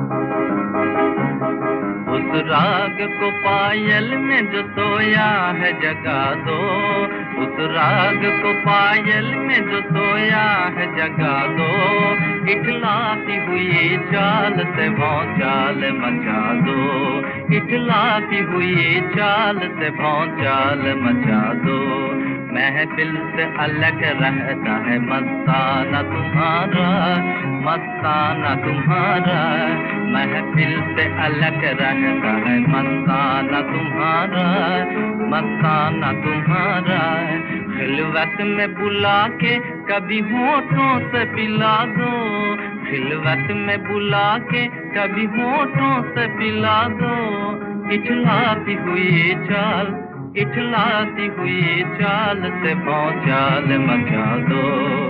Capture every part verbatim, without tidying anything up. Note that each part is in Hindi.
उस राग को पायल में जो सोया है जगा दो, उस राग को पायल में जो सोया है जगा दो। इठलाती हुई चाल से भौचाल मचा दो, इठलाती हुई चाल से भौचाल मचा दो। महफिल से अलग रहता है मस्ताना तुम्हारा, मस्ताना तुम्हारा। महफिल से अलग रहता है मस्ताना तुम्हारा, मस्ताना तुम्हारा। खिलवत में बुला के कभी होठों से पिला दो, खिलवत में बुला के कभी होठों से पिला दो। इठलाती हुई चाल, इठलाती हुई चाल से भौचाल मचा दो।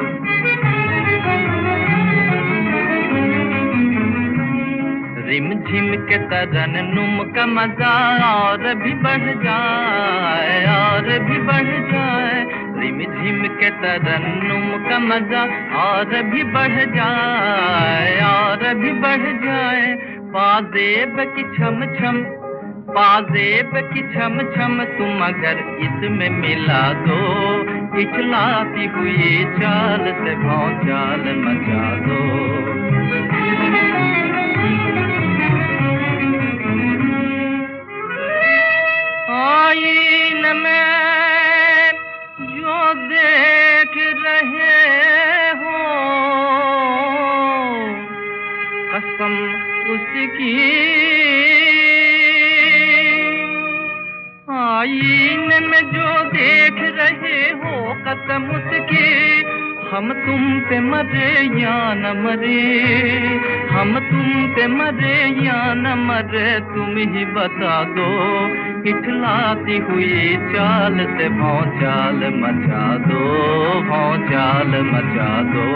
रिमझिम के तरन्नुम का मजा और भी बढ़ जाए, और भी बढ़ जाए। रिमझिम के तरन्नुम का मजा और भी बढ़ जाए, और भी बढ़ जाए। पाजेब की छम छम, पाजेब की छम छम तुम अगर इसमें मिला दो। इठलाती हुई चाल से भौचाल मचा दो। आईने में जो देख रहे हो कसम उसकी, आईने में जो देख रहे हो कसम उसकी। हम तुम पे मरे या न मरे, हम तुम पे मरे या न मरे तुम ही बता दो। इठलाती हुई चाल से भौचाल मचा दो, भौचाल मचा दो।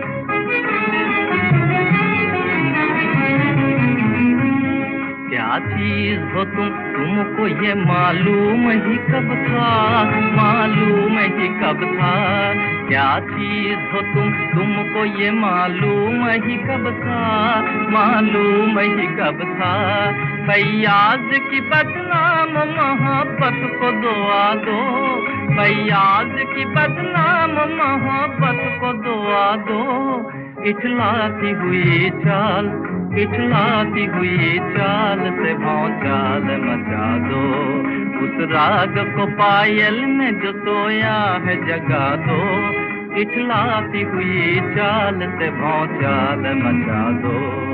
क्या चीज हो तुम, तुमको ये मालूम ही कब था, मालूम ही कब था। क्या चीज हो तुम, तुमको ये मालूम ही कब था, मालूम ही कब था। फैयाज की बदनाम मोहब्बत को दुआ दो, फैयाज की बदनाम मोहब्बत को दुआ दो। इठलाती हुई चाल, इठलाती हुई चाल से भौचाल मचा दो। उस राग को पायल में जो सोया है जगा दो। इठलाती हुई चाल से भौचाल मचा दो।